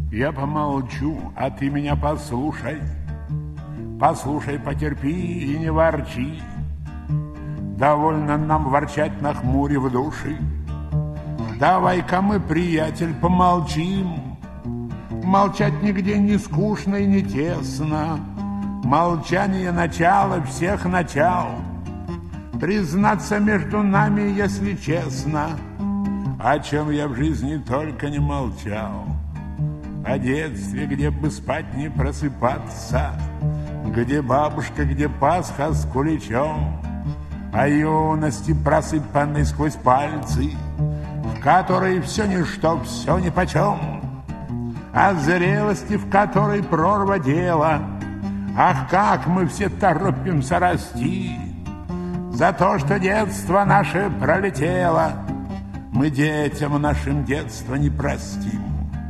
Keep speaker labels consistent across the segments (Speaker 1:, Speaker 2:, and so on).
Speaker 1: Я помолчу, а ты меня послушай. Послушай, потерпи и не ворчи. Довольно нам ворчать, нахмурив души. Давай-ка мы, приятель, помолчим. Молчать нигде не скучно и не тесно. Молчание — начало всех начал. Признаться между нами, если честно, о чем я в жизни только не молчал. О детстве, где бы спать не просыпаться, где бабушка, где Пасха с куличом. О юности, просыпанной сквозь пальцы, в которой все ничто, все нипочем. О зрелости, в которой прорва дела. Ах, как мы все торопимся расти. За то, что детство наше пролетело, мы детям нашим детство не простим.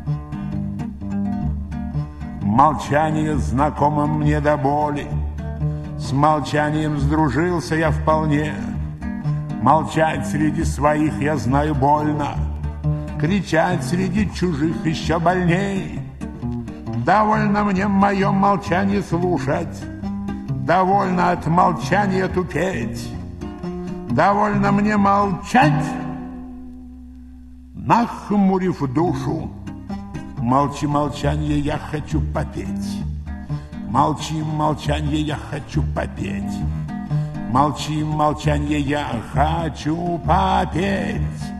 Speaker 1: Молчание знакомо мне до боли. С молчанием сдружился я вполне. Молчать среди своих я знаю больно. Кричать среди чужих еще больней. Довольно мне мое молчание слушать. Довольно от молчания тупеть. Довольно мне молчать, нахмурив душу. Молчи, молчанье, я хочу попеть. Молчи, молчанье, я хочу попеть. Молчи, молчанье, я хочу попеть.